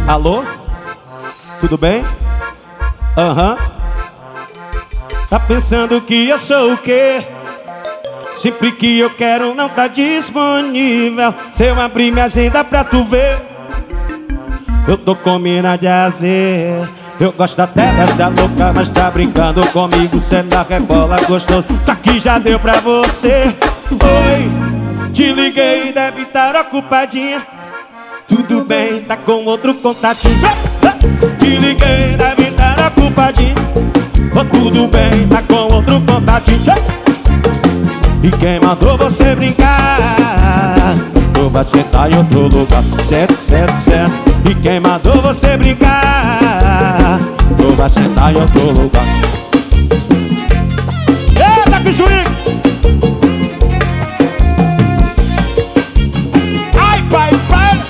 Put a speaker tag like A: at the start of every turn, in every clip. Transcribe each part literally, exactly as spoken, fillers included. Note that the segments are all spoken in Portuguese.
A: Alô? Tudo bem? Aham. Uhum. Tá pensando que eu sou o quê? Sempre que eu quero não tá disponível. Se eu abrir minha agenda pra tu ver, eu tô com mina de azer. Eu gosto até dessa louca, mas tá brincando comigo. Cê dá rebola gostoso, isso aqui já deu pra você. Oi, te liguei, deve estar ocupadinha. Tudo bem, tá com outro contatinho. Te liguei, deve estar ocupadinho. Oh, tudo bem, tá com outro contatinho. E quem mandou você brincar? Tu vai sentar em outro lugar. Certo, certo, certo. E quem mandou você brincar? Tu vai sentar em outro lugar. Eita, que swing! Ai, pai, pai!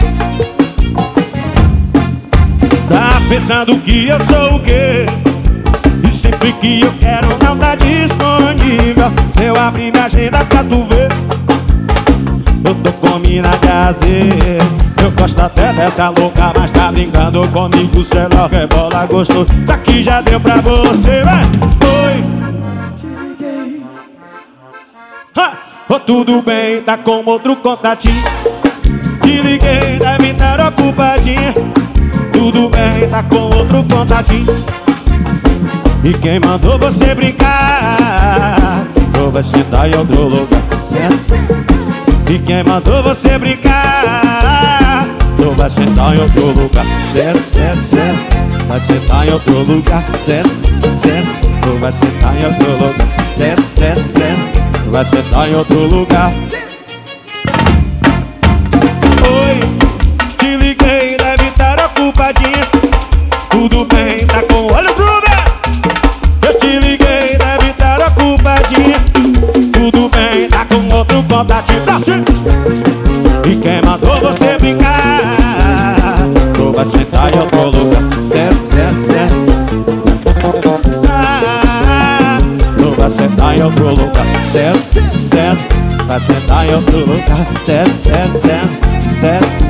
A: Tá pensando que eu sou o quê? E sempre que eu quero não tá disponível. Se eu abrir minha agenda pra tu ver, eu tô com mina de azer. Eu gosto até dessa louca, mas tá brincando comigo. Cê não rebola gostoso, isso aqui já deu pra você, vai. Oi, te liguei. Ha! Oh, tudo bem, tá com outro contatinho. Te liguei, deve estar ocupadinha. Tudo bem, tá com outro contatinho. E quem mandou você brincar? Tu vai sentar em outro lugar, certo? E quem mandou você brincar? Tu vai sentar em outro lugar, certo, certo, certo. Vai sentar em outro lugar, certo, certo. Tu vai sentar em outro lugar, certo, certo, certo. Tu vai sentar em outro lugar. Oi, te liguei, deve estar ocupadinha. Tudo bem, tá com olho pro ver. Eu te liguei, deve estar ocupadinha. Tudo bem, tá com outro contatinho. E quem mandou você brincar? Tu vai sentar em outro lugar, certo, certo, certo. Ah, tu vai sentar em outro lugar, certo, certo. Vai sentar em outro lugar, certo, certo, certo, certo.